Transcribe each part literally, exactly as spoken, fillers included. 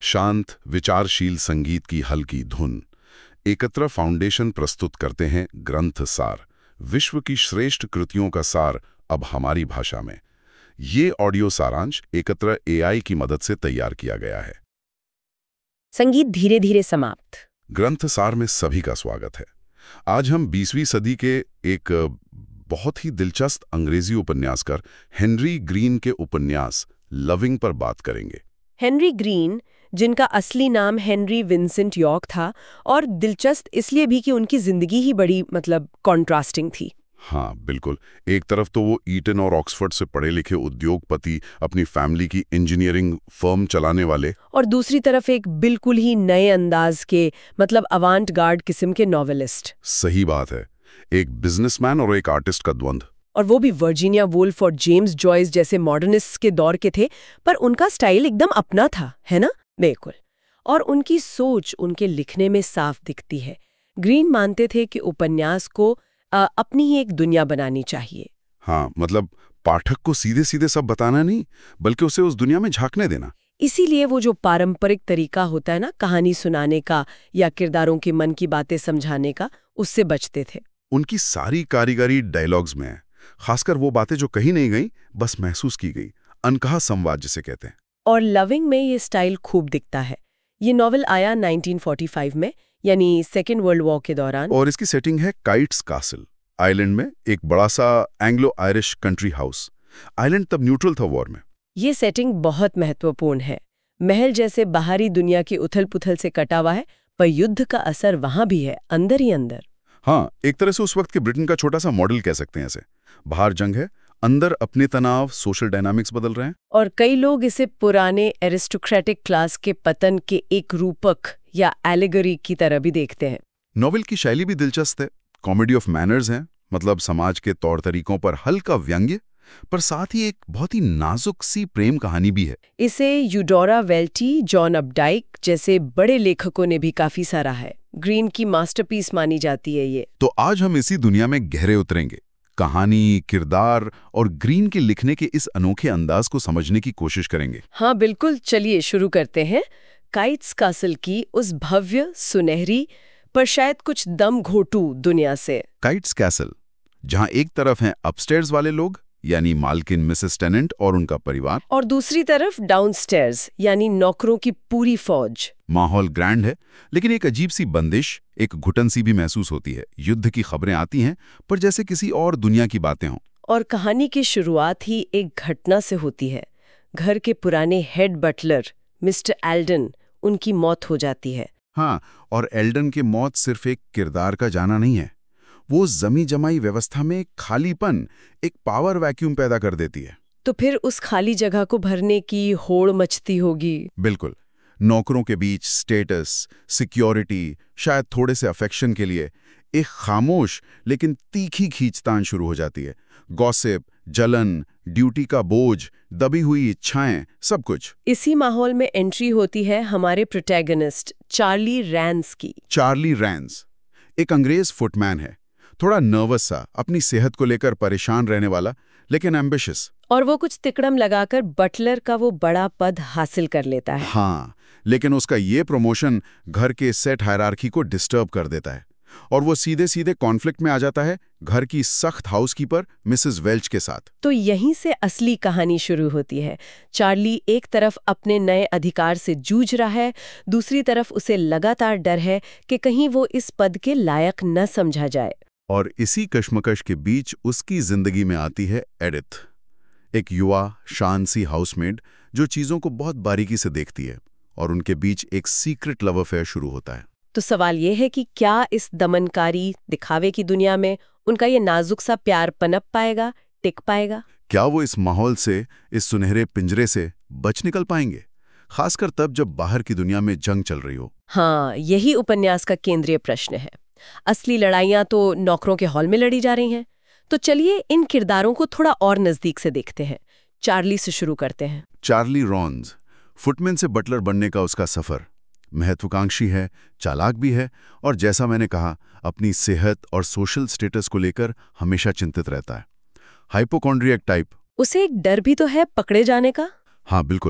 शांत विचारशील संगीत की हल्की धुन। एकत्र फाउंडेशन प्रस्तुत करते हैं ग्रंथ सार, विश्व की श्रेष्ठ कृतियों का सार अब हमारी भाषा में। ये ऑडियो सारांश एकत्र एआई की मदद से तैयार किया गया है। संगीत धीरे धीरे समाप्त। ग्रंथ सार में सभी का स्वागत है। आज हम बीसवीं सदी के एक बहुत ही दिलचस्प अंग्रेजी उपन्यासकार हेनरी ग्रीन के उपन्यास लविंग पर बात करेंगे। हेनरी ग्रीन, जिनका असली नाम हेनरी विंसेंट यॉर्क था, और दिलचस्प इसलिए भी कि उनकी जिंदगी ही बड़ी मतलब कॉन्ट्रास्टिंग थी। हाँ बिल्कुल, एक तरफ तो वो ईटन और ऑक्सफोर्ड से पढ़े लिखे उद्योगपति, अपनी फैमिली की इंजीनियरिंग फर्म चलाने वाले, और दूसरी तरफ एक बिल्कुल ही नए अंदाज के मतलब अवांट गार्ड किस्म के नॉवेलिस्ट। सही बात है, एक बिजनेसमैन और एक आर्टिस्ट का द्वंद्व। और वो भी वर्जीनिया वुल्फ और जेम्स जॉयस जैसे मॉडर्निस्ट्स के दौर के थे, पर उनका स्टाइल एकदम अपना था, है ना? बिल्कुल। और उनकी सोच उनके लिखने में साफ दिखती है। ग्रीन मानते थे कि उपन्यास को आ, अपनी ही एक दुनिया बनानी चाहिए। हाँ, मतलब पाठक को सीधे सीधे सब बताना नहीं, बल्कि उसे उस दुनिया में झांकने देना। इसीलिए वो जो पारंपरिक तरीका होता है ना, कहानी सुनाने का या किरदारों के मन की बातें समझाने का, उससे बचते थे। उनकी सारी कारीगरी डायलॉग्स में है, खासकर वो बातें जो कही नहीं गई, बस महसूस की गई, अनकहा संवाद जिसे कहते हैं। और लविंग में ये स्टाइल खूब दिखता है। ये नॉवेल आया नाइनटीन फोर्टी फाइव में, यानी सेकेंड वर्ल्ड वॉर के दौरान, और इसकी सेटिंग है काइट्स कासल आइलैंड में, एक बड़ा सा Anglo Irish country house. Island तब न्यूट्रल था वॉर में। ये सेटिंग बहुत महत्वपूर्ण है। महल जैसे बाहरी दुनिया की उथल पुथल से कटा हुआ है, पर युद्ध का असर वहां भी है, अंदर ही अंदर। हाँ, एक तरह से उस वक्त के ब्रिटेन का छोटा सा मॉडल कह सकते हैं इसे। बाहर जंग है, अंदर अपने तनाव, सोशल डायनामिक्स बदल रहे हैं। और कई लोग इसे पुराने एरिस्टोक्रेटिक क्लास के पतन के एक रूपक या एलिगरी की तरह भी देखते हैं। नॉवेल की शैली भी दिलचस्प है, कॉमेडी ऑफ मैनर्स है, मतलब समाज के तौर तरीकों पर हल्का व्यंग्य, पर साथ ही एक बहुत ही नाजुक सी प्रेम कहानी भी है। इसे यूडोरा वेल्टी, जॉन अपडाइक जैसे बड़े लेखकों ने भी काफी सराहा है। ग्रीन की मास्टरपीस मानी जाती है ये। तो आज हम इसी दुनिया में गहरे उतरेंगे, कहानी, किरदार और ग्रीन के लिखने के इस अनोखे अंदाज को समझने की कोशिश करेंगे। हाँ बिल्कुल, चलिए शुरू करते हैं काइट्स कासल की उस भव्य, सुनहरी पर शायद कुछ दम घोटू दुनिया से। काइट्स कैसल, जहां एक तरफ हैं अपस्टेयर्स वाले लोग, यानी मालकिन मिसेस टेनेंट और उनका परिवार, और दूसरी तरफ डाउनस्टेयर्स, यानी नौकरों की पूरी फौज। माहौल ग्रैंड है, लेकिन एक अजीब सी बंदिश, एक घुटन सी भी महसूस होती है। युद्ध की खबरें आती हैं, पर जैसे किसी और दुनिया की बातें हों। और कहानी की शुरुआत ही एक घटना से होती है। घर के पुराने हेड बटलर मिस्टर एल्डन, उनकी मौत हो जाती है। हाँ, और एल्डन की मौत सिर्फ एक किरदार का जाना नहीं है, वो जमी जमाई व्यवस्था में खालीपन, एक पावर वैक्यूम पैदा कर देती है। तो फिर उस खाली जगह को भरने की होड़ मचती होगी। बिल्कुल, नौकरों के बीच स्टेटस, सिक्योरिटी, शायद थोड़े से अफेक्शन के लिए एक खामोश लेकिन तीखी खींचतान शुरू हो जाती है। गॉसिप, जलन, ड्यूटी का बोझ, दबी हुई इच्छाएं, सब कुछ। इसी माहौल में एंट्री होती है हमारे प्रोटैगनिस्ट चार्ली रैंस की। चार्ली रैंस एक अंग्रेज फुटमैन है, थोड़ा नर्वस सा, अपनी सेहत को लेकर परेशान रहने वाला, लेकिन एम्बिशियस। और वो कुछ तिकड़म लगाकर बटलर का वो बड़ा पद हासिल कर लेता है। हाँ, लेकिन उसका ये प्रमोशन घर के सेट हायरार्की को डिस्टर्ब कर देता है, और वो सीधे सीधे कॉन्फ्लिक्ट में आ जाता है घर की सख्त हाउसकीपर मिसेस वेल्च के साथ। तो यहीं से असली कहानी शुरू होती है। चार्ली एक तरफ अपने नए अधिकार से जूझ रहा है, दूसरी तरफ उसे लगातार डर है कि कहीं वो इस पद के लायक न समझा जाए। और इसी कश्मकश के बीच उसकी जिंदगी में आती है एडिथ, एक युवा शान सी हाउसमेड जो चीजों को बहुत बारीकी से देखती है, और उनके बीच एक सीक्रेट लव अफेयर शुरू होता है। तो सवाल ये है कि क्या इस दमनकारी दिखावे की दुनिया में उनका ये नाजुक सा प्यार पनप पाएगा, टिक पाएगा? क्या वो इस माहौल से, इस सुनहरे पिंजरे से बच निकल पाएंगे, खासकर तब जब बाहर की दुनिया में जंग चल रही हो? हाँ, यही उपन्यास का केंद्रीय प्रश्न है। असली लड़ाइयां तो नौकरों के हॉल में लड़ी जा रही हैं। तो चलिए इन किरदारों को थोड़ा और नजदीक से देखते हैं। चार्ली से शुरू करते हैं। चार्ली रॉन्स, फुटमैन से बटलर बनने का उसका सफर महत्वाकांक्षी है, चालाक भी है, और जैसा मैंने कहा, अपनी सेहत और सोशल स्टेटस को लेकर हमेशा चिंतित रहता है। Hypochondriac type. उसे एक डर भी तो है पकड़े जाने का। हाँ बिल्कुल,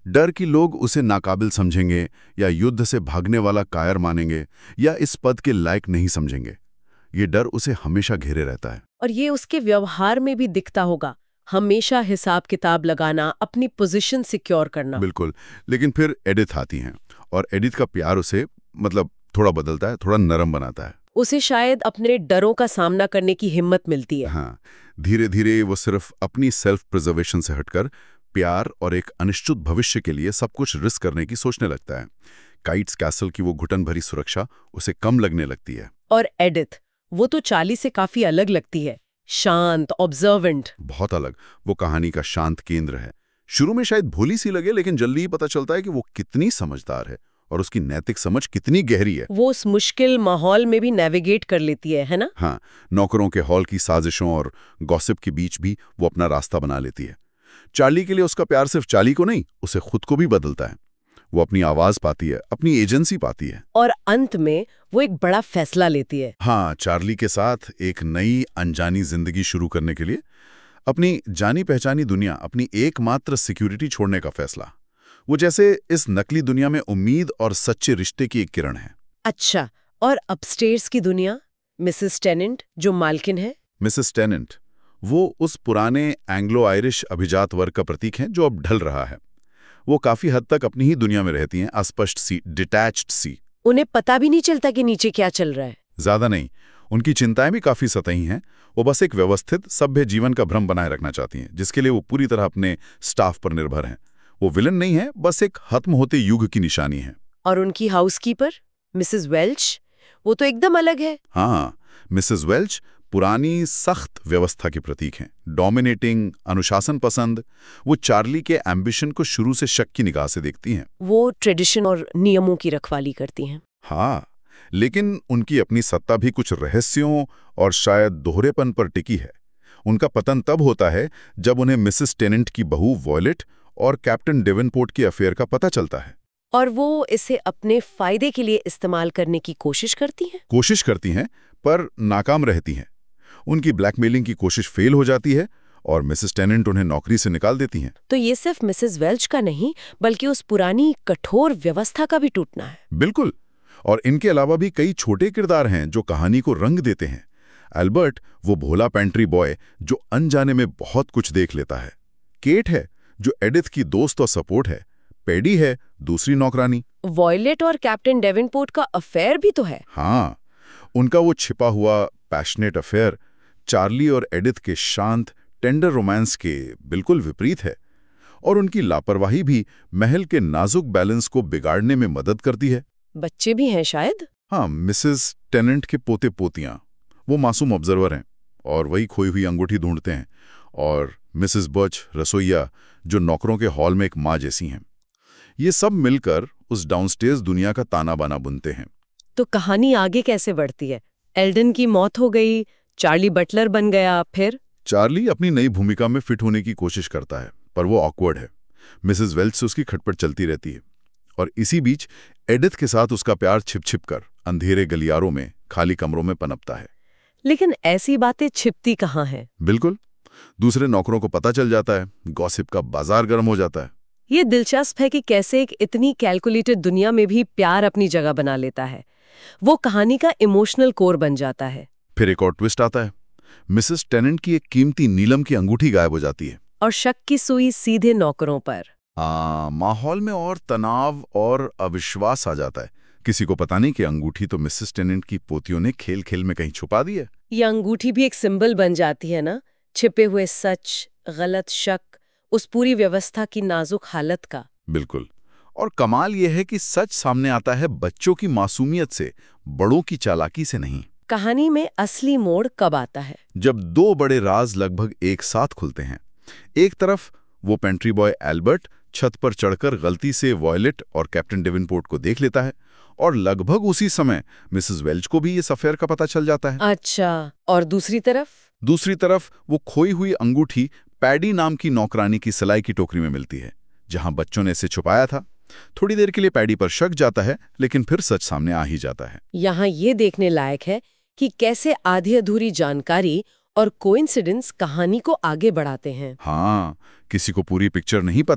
डर कि लोग उसे नाकाबिल समझेंगे या युद्ध से भागने वाला कायर मानेंगे या इस पद के लायक नहीं समझेंगे। ये डर उसे हमेशा घेरे रहता है। और ये उसके व्यवहार में भी दिखता होगा, हमेशा हिसाब किताब लगाना, अपनी पोजीशन सिक्योर करना। बिल्कुल। लेकिन फिर एडिथ आती हैं और एडिथ का प्यार उसे मतलब थोड़ा बदलता है, थोड़ा नरम बनाता है। उसे शायद अपने डरों का सामना करने की हिम्मत मिलती है। हाँ, धीरे धीरे वो सिर्फ अपनी सेल्फ प्रिजर्वेशन से हटकर प्यार और एक अनिश्चित भविष्य के लिए सब कुछ रिस्क करने की सोचने लगता है। काइट्स कैसल की वो घुटन भरी सुरक्षा उसे कम लगने लगती है। और एडिथ, वो तो चार्ली से काफी अलग लगती है, शांत, ऑब्जर्वेंट। बहुत अलग। वो कहानी का शांत केंद्र है। शुरू में शायद भोली सी लगे, लेकिन जल्दी ही पता चलता है कि वो कितनी समझदार है और उसकी नैतिक समझ कितनी गहरी है। वो उस मुश्किल माहौल में भी नेविगेट कर लेती है, है ना? हाँ, नौकरों के हॉल की साजिशों और गॉसिप के बीच भी वो अपना रास्ता बना लेती है। चार्ली के लिए उसका प्यार सिर्फ चार्ली को नहीं, उसे खुद को भी बदलता है। वो अपनी आवाज पाती है, अपनी एजेंसी पाती है। और अंत में वो एक बड़ा फैसला लेती है। हाँ, चार्ली के साथ एक नई अनजानी जिंदगी शुरू करने के लिए अपनी जानी पहचानी दुनिया, अपनी एकमात्र सिक्योरिटी छोड़ने का फैसला। वो जैसे इस नकली दुनिया में उम्मीद और सच्चे रिश्ते की एक किरण है। अच्छा, और अपस्टेयर्स की दुनिया, मिसेस टेनेंट जो मालकिन है? मिसेस टेनेंट वो उस पुराने एंग्लो आयरिश अभिजात वर्ग का प्रतीक है जो अब ढल रहा है। वो काफी हद तक अपनी ही दुनिया में रहती हैं, अस्पष्ट सी, डिटैच्ड सी। उन्हें पता भी नहीं चलता कि नीचे क्या चल रहा है। ज्यादा नहीं, उनकी चिंताएं भी काफी सतही हैं। वो बस एक व्यवस्थित सभ्य जीवन का भ्रम बनाए रखना चाहती हैं, जिसके लिए वो पूरी तरह अपने स्टाफ पर निर्भर हैं। वो विलन नहीं है, बस एक खत्म होते युग की निशानी है। और उनकी हाउसकीपर मिसेस वेल्च, वो तो एकदम अलग है। हाँ, मिसेस वेल्च पुरानी सख्त व्यवस्था के प्रतीक हैं। डोमिनेटिंग, अनुशासन पसंद। वो चार्ली के एम्बिशन को शुरू से शक की निगाह से देखती हैं। वो ट्रेडिशन और नियमों की रखवाली करती हैं। हाँ, लेकिन उनकी अपनी सत्ता भी कुछ रहस्यों और शायद दोहरेपन पर टिकी है। उनका पतन तब होता है जब उन्हें मिसेस टेनेंट की बहू वॉयलेट और कैप्टन डेवनपोर्ट के अफेयर का पता चलता है। और वो इसे अपने फायदे के लिए इस्तेमाल करने की कोशिश करती हैं। कोशिश करती हैं, पर नाकाम रहती हैं। उनकी ब्लैकमेलिंग की कोशिश फेल हो जाती है और मिसेस टेनेंट उन्हें नौकरी से निकाल देती हैं। तो ये सिर्फ मिसेस वेल्च का नहीं, बल्कि उस पुरानी कठोर व्यवस्था का भी टूटना है। बिल्कुल। और इनके अलावा भी कई छोटे किरदार हैं जो कहानी को रंग देते हैं। एल्बर्ट, वो भोला पेंट्री बॉय जो अनजाने में बहुत कुछ देख लेता है। केट है, जो एडिथ की दोस्त और सपोर्ट है। पेडी है, दूसरी नौकरानी। वॉयलेट और कैप्टन डेवनपोर्ट का अफेयर भी तो है। हाँ, उनका वो छिपा हुआ पैशनेट अफेयर चार्ली और एडिथ के शांत टेंडर रोमांस के बिल्कुल विपरीत है। और उनकी लापरवाही भी महल के नाजुक बैलेंस को बिगाड़ने में मदद करती है। बच्चे भी हैं शायद। हाँ, मिसेस टेनेंट के पोते पोतियां, वो मासूम ऑब्जर्वर हैं और वही खोई हुई अंगूठी ढूंढते हैं। और मिसेस बर्च, रसोइया, जो नौकरों के हॉल में एक माँ जैसी हैं। ये सब मिलकर उस डाउनस्टेयर्स दुनिया का ताना बाना बुनते हैं। तो कहानी आगे कैसे बढ़ती है? एल्डन की मौत हो गई, चार्ली बटलर बन गया, फिर? चार्ली अपनी नई भूमिका में फिट होने की कोशिश करता है, पर वो ऑकवर्ड है। मिसेस वेल्च से उसकी खटपट चलती रहती है। और इसी बीच एडिथ के साथ उसका प्यार छिप छिप कर अंधेरे गलियारों में, खाली कमरों में पनपता है। लेकिन ऐसी बातें छिपती कहाँ हैं? बिल्कुल, दूसरे नौकरों को पता चल जाता है। गॉसिप का बाजार गर्म हो जाता है। ये दिलचस्प है कि कैसे एक इतनी कैलकुलेटेड दुनिया में भी प्यार अपनी जगह बना लेता है। वो कहानी का इमोशनल कोर बन जाता है। फिर एक और ट्विस्ट आता है। मिसेस टेनेंट की एक कीमती नीलम की अंगूठी गायब हो जाती है। और शक की सुई सीधे नौकरों पर। आ, माहौल में और तनाव और अविश्वास आ जाता है। किसी को पता नहीं कि अंगूठी तो मिसेस टेनेंट की पोतियों ने खेल खेल में कहीं छुपा दी है। ये अंगूठी भी एक सिंबल बन जाती है ना, छिपे हुए सच, गलत शक, उस पूरी व्यवस्था की नाजुक हालत का। बिल्कुल। और कमाल यह है कि सच सामने आता है बच्चों की मासूमियत से, बड़ों की चालाकी से नहीं। कहानी में असली मोड़ कब आता है? जब दो बड़े राज लगभग एक साथ खुलते हैं। एक तरफ वो पेंट्री बॉय एल्बर्ट छत पर चढ़कर गलती से वॉयलेट और कैप्टन डेवनपोर्ट को देख लेता है, और लगभग उसी समय मिसेस वेल्च को भी इस अफेयर का पता चल जाता है। अच्छा, और दूसरी तरफ? दूसरी तरफ वो खोई हुई अंगूठी पैडी नाम की नौकरानी की सिलाई की टोकरी में मिलती है, जहां बच्चों ने इसे छुपाया था। थोड़ी देर के लिए पैडी पर शक जाता है, लेकिन फिर सच सामने आ ही जाता है। यहाँ ये देखने लायक है कि कैसे आधी अधूरी जानकारी और कोइंसिडेंस कहानी को आगे बढ़ाते हैं। हाँ, किसी को पूरी पिक्चर नहीं पता,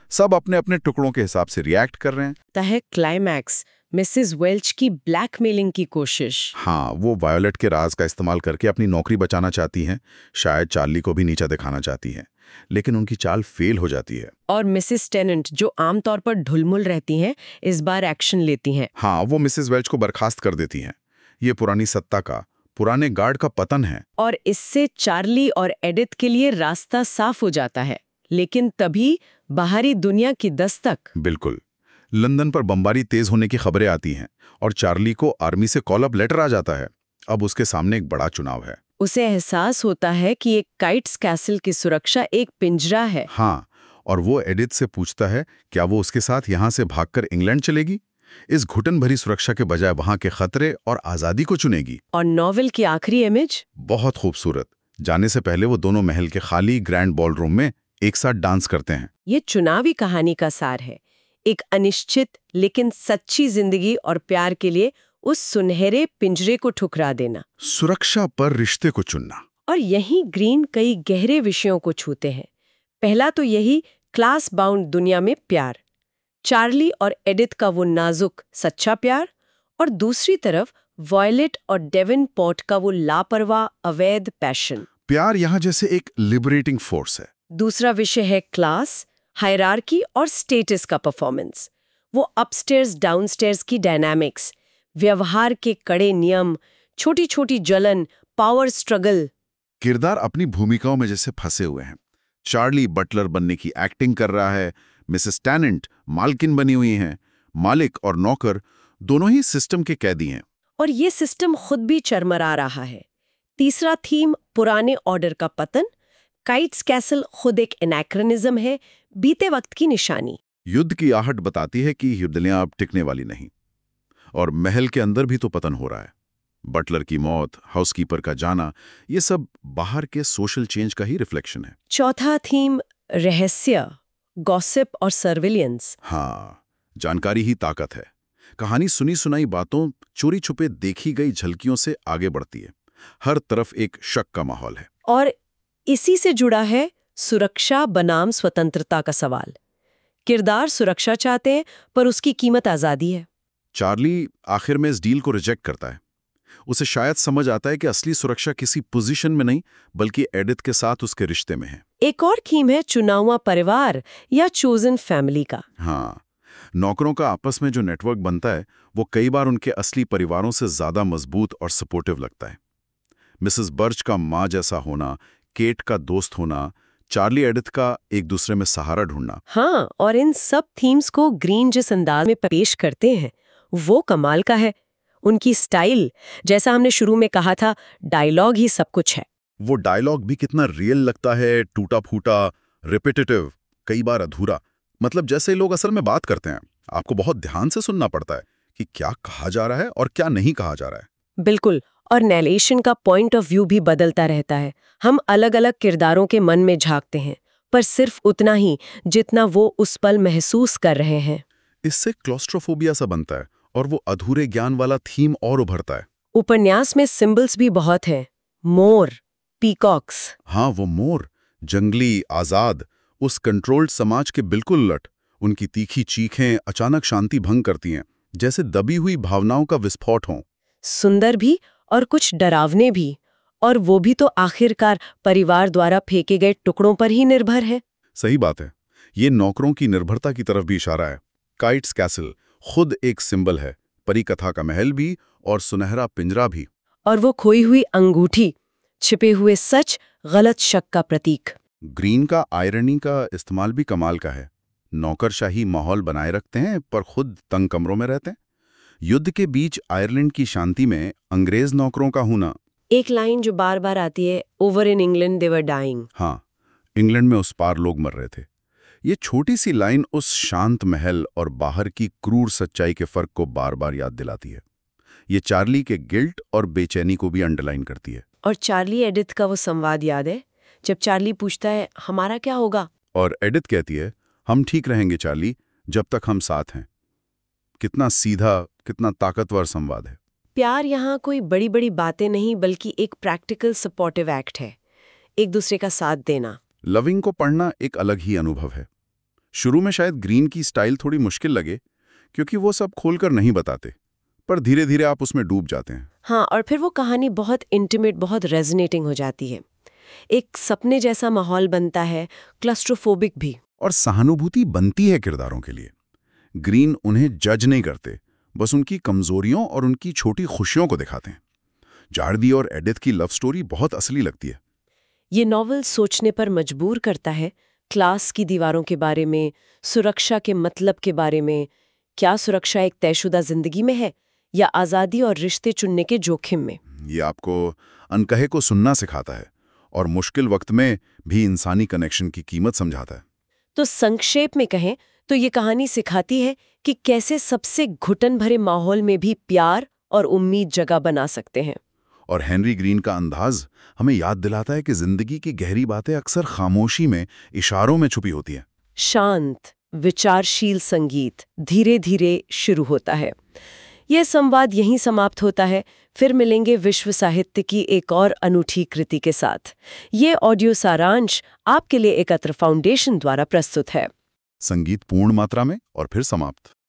सब अपने अपने टुकड़ों के हिसाब से रिएक्ट कर रहे हैं। तह क्लाइमैक्स मिसेस वेल्च की ब्लैकमेलिंग की कोशिश। हाँ, वो वायोलेट के राज का इस्तेमाल करके अपनी नौकरी बचाना चाहती हैं, शायद चार्ली को भी नीचा दिखाना चाहती हैं, लेकिन उनकी चाल फेल हो जाती है। और मिसेस टेनेंट, जो आमतौर पर ढुलमुल रहती हैं, इस बार एक्शन लेती हैं। हाँ, वो मिसेस वेल्च को बर्खास्त कर देती हैं। ये पुरानी सत्ता का, पुराने गार्ड का पतन है। और इससे चार्ली और एडिथ के लिए रास्ता साफ हो जाता है। लेकिन तभी बाहरी दुनिया की दस्तक। बिल्कुल। लंदन पर बमबारी तेज होने की खबरें आती हैं और चार्ली को आर्मी से कॉल अप लेटर आ जाता है। अब उसके सामने एक बड़ा चुनाव है। उसे एहसास होता है कि एक काइट्स कैसल की सुरक्षा एक पिंजरा है। हाँ, और वो एडिथ से पूछता है क्या वो उसके साथ यहाँ से भागकर इंग्लैंड चलेगी, इस घुटन भरी सुरक्षा के बजाय वहां के खतरे और आजादी को चुनेगी। और नॉवेल की आखिरी इमेज बहुत खूबसूरत। जाने से पहले वो दोनों महल के खाली ग्रैंड बॉल रूम में एक साथ डांस करते हैं। ये चुनावी कहानी का सार है। एक अनिश्चित लेकिन सच्ची जिंदगी और प्यार के लिए उस सुनहरे पिंजरे को ठुकरा देना, सुरक्षा पर रिश्ते को चुनना। और यही ग्रीन कई गहरे विषयों को छूते हैं। पहला तो यही क्लास बाउंड दुनिया में प्यार, चार्ली और एडिथ का वो नाजुक सच्चा प्यार, और दूसरी तरफ वॉयलेट और डेवनपोर्ट का वो लापरवाह अवैध पैशन। प्यार यहाँ जैसे एक लिबरेटिंग फोर्स है। दूसरा विषय है क्लास, हायरार्की और स्टेटस का परफॉर्मेंस। वो अपस्टेयर्स डाउनस्टेयर्स की डायनामिक्स, व्यवहार के कड़े नियम, छोटी छोटी जलन, पावर स्ट्रगल। किरदार अपनी भूमिकाओं में जैसे फंसे हुए हैं। चार्ली बटलर बनने की एक्टिंग कर रहा है, मिसेस टेनेंट मालकिन बनी हुई हैं, मालिक और नौकर दोनों ही सिस्टम के कैदी हैं। और ये सिस्टम खुद भी चरमरा रहा है। तीसरा थीम पुराने ऑर्डर का पतन। काइट्स कैसल खुद एक एनाक्रोनिज्म है, बीते वक्त की निशानी। युद्ध की आहट बताती है कि युद्धलियां अब टिकने वाली नहीं, और महल के अंदर भी तो पतन हो रहा है। बटलर की मौत, हाउसकीपर का जाना, ये सब बाहर के सोशल चेंज का ही रिफ्लेक्शन है। चौथा थीम रहस्य, गॉसिप और सर्विलियंस। हाँ, जानकारी ही ताकत है। कहानी सुनी सुनाई बातों, चोरी छुपे देखी गई झलकियों से आगे बढ़ती है। हर तरफ एक शक का माहौल है। और इसी से जुड़ा है सुरक्षा बनाम स्वतंत्रता का सवाल। किरदार सुरक्षा चाहते हैं, पर उसकी कीमत आजादी है। चार्ली आखिर में इस डील को रिजेक्ट करता है। उसे शायद समझ आता है कि असली सुरक्षा किसी पोजीशन में नहीं, बल्कि एडिथ के साथ उसके रिश्ते में है। एक और थीम है चुनावा परिवार या चोजन फैमिली का। हाँ, नौकरों का आपस में जो नेटवर्क बनता है, वो कई बार उनके असली परिवारों से ज्यादा मजबूत और सपोर्टिव लगता है। मिसेस बर्च का माँ जैसा होना, केट का दोस्त होना, चार्ली एडिथ का एक दूसरे में सहारा ढूंढना। हाँ, और इन सब थीम्स को ग्रीन जिस अंदाज में पेश करते हैं वो कमाल का है। उनकी स्टाइल, जैसा हमने शुरू में कहा था, डायलॉग ही सब कुछ है। वो डायलॉग भी कितना रियल लगता है, टूटा फूटा, रिपीटेटिव, कई बार अधूरा। मतलब जैसे लोग असल में बात करते हैं, आपको बहुत ध्यान से सुनना पड़ता है कि क्या कहा जा रहा है और क्या नहीं कहा जा रहा है। बिल्कुल, और नैरेशन का पॉइंट ऑफ व्यू भी बदलता रहता है। हम अलग अलग किरदारों के मन में झांकते हैं, पर सिर्फ उतना ही जितना वो उस पल महसूस कर रहे हैं। इससे क्लॉस्ट्रोफोबिया सा बनता है और वो अधूरे ज्ञान वाला थीम और उभरता है। उपन्यास में सिंबल्स भी बहुत हैं। मोर, पीकॉक्स। हाँ, वो मोर, जंगली, आजाद, उस कंट्रोल्ड समाज के बिल्कुल उलट। उनकी तीखी चीखें अचानक शांति भंग करती हैं, जैसे दबी हुई भावनाओं का विस्फोट हो। सुंदर भी और कुछ डरावने भी, और वो भी तो आखिरकार परिवार द्वारा फेंके गए टुकड़ों पर ही निर्भर है। सही बात है। ये नौकरों की निर्भरता की तरफ भी इशारा है। काइट्स कैसल खुद एक सिंबल है, परिकथा का महल भी और सुनहरा पिंजरा भी। और वो खोई हुई अंगूठी, छिपे हुए सच, गलत शक का प्रतीक। ग्रीन का आयरनी का इस्तेमाल भी कमाल का है। नौकरशाही माहौल बनाए रखते हैं, पर खुद तंग कमरों में रहते हैं। युद्ध के बीच आयरलैंड की शांति में अंग्रेज नौकरों का होना। एक लाइन जो बार बार आती है, over in England they were dying. हाँ, इंग्लैंड में उस पार लोग मर रहे थे। ये छोटी सी लाइन उस शांत महल और बाहर की क्रूर सच्चाई के फर्क को बार बार याद दिलाती है। ये चार्ली के गिल्ट और बेचैनी को भी अंडरलाइन करती है। और चार्ली एडिथ का वो संवाद याद है, जब चार्ली पूछता है हमारा क्या होगा, और एडिथ कहती है हम ठीक रहेंगे चार्ली, जब तक हम साथ हैं। कितना सीधा, कितना ताकतवर संवाद है। प्यार यहाँ कोई बड़ी बड़ी बातें नहीं, बल्कि एक प्रैक्टिकल सपोर्टिव एक्ट है, एक दूसरे का साथ देना। लविंग को पढ़ना एक अलग ही अनुभव है। शुरू में शायद ग्रीन की स्टाइल थोड़ी मुश्किल लगे, क्योंकि वो सब खोलकर नहीं बताते, पर धीरे धीरे आप उसमें डूब जाते हैं। हाँ, और फिर वो कहानी बहुत इंटीमेट, बहुत रेजोनेटिंग हो जाती है। एक सपने जैसा माहौल बनता है, क्लस्ट्रोफोबिक भी। और सहानुभूति बनती है किरदारों के लिए। ग्रीन उन्हें जज नहीं करते, बस उनकी कमजोरियों और उनकी छोटी खुशियों को दिखाते हैं। जार्दी और एडिथ की लव स्टोरी बहुत असली लगती है। ये नॉवल सोचने पर मजबूर करता है, क्लास की दीवारों के बारे में, सुरक्षा के मतलब के बारे में। क्या सुरक्षा एक तयशुदा जिंदगी में है या आज़ादी और रिश्ते चुनने के जोखिम में? ये आपको अनकहे को सुनना सिखाता है और मुश्किल वक्त में भी इंसानी कनेक्शन की कीमत समझाता है। तो संक्षेप में कहें तो ये कहानी सिखाती है कि कैसे सबसे घुटन भरे माहौल में भी प्यार और उम्मीद जगह बना सकते हैं। और हेनरी ग्रीन का अंदाज हमें याद दिलाता है कि जिंदगी की गहरी बातें अक्सर खामोशी में, इशारों में छुपी होती हैं। शांत, विचारशील संगीत धीरे धीरे शुरू होता है। यह संवाद यहीं समाप्त होता है। फिर मिलेंगे विश्व साहित्य की एक और अनूठी कृति के साथ। ये ऑडियो सारांश आपके लिए एकत्र फाउंडेशन द्वारा प्रस्तुत है। संगीत पूर्ण मात्रा में और फिर समाप्त।